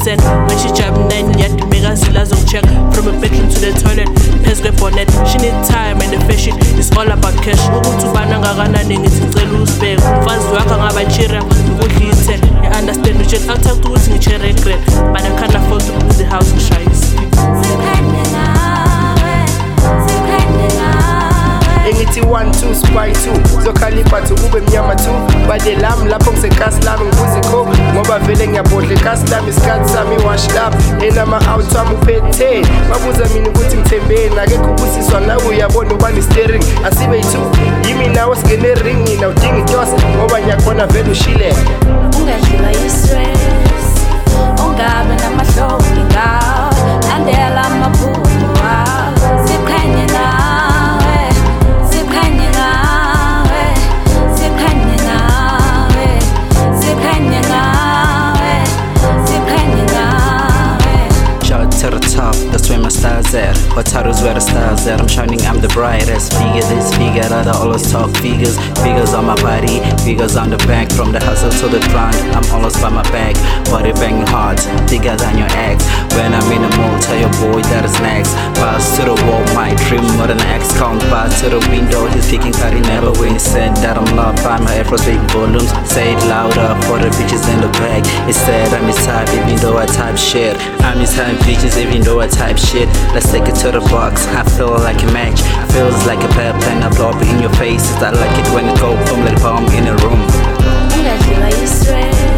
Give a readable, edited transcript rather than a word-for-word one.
10. When she driving 9 yet, make her see las check. From a bedroom to the toilet, pes grab bonnet. She need time and the fashion is all about cash. Ubutu banangakanani ngicela usibheke. Umfazi wakho ngabachira ukudlithe. You understand which I'll talk to ukuthi ngiche regret. But I can't afford to lose the house ngishayise. Engithi 1 2 spy 2 zokhalipha kube mnyama 2 bade lami lapho ngisekasi lami ngibuzikho ngoba vele ngiyabodla ikasi lami isikhathi sami washed up enama out wami uphethe babuza mina ukuthi ngithembeni akekho ubusiswa nawe uyabona ubani steering asibe yi2 yimi nawe singene ring na udinga itos ngoba ngiyakhona vele ushile ungadliwa yi-stress ungabe namahloni ngawo landela amaphupho wawo siqhenye nawe siqhenye nawe siqhenye nawe siqhenye nawe siqhenye nawe. Shout to the top, that's where my style's at. Wataru's where the style's at. I'm shining, I'm the brightest. Figure this, figure that, I always talk figures. Figures on my body, figures on the back. From the hustle to the grind, I'm always by my back. Body banging hard, bigger than your ex. When I'm in the mood, tell your boy that is next. Pass to the wall, my dream more than X. Count pass to the window, he's speaking cause he never win. He said that I'm loved by my efforts, big volumes. Say it louder for the bitches in the back. He said I'm his type, even though I type shit. I'm his type bitches, even though I type shit. Let's take it to the box. I feel like a match. Feels like a pep and I blow up in your face. I like it when it go boom like bomb in a room. Ungadliwa yi-stress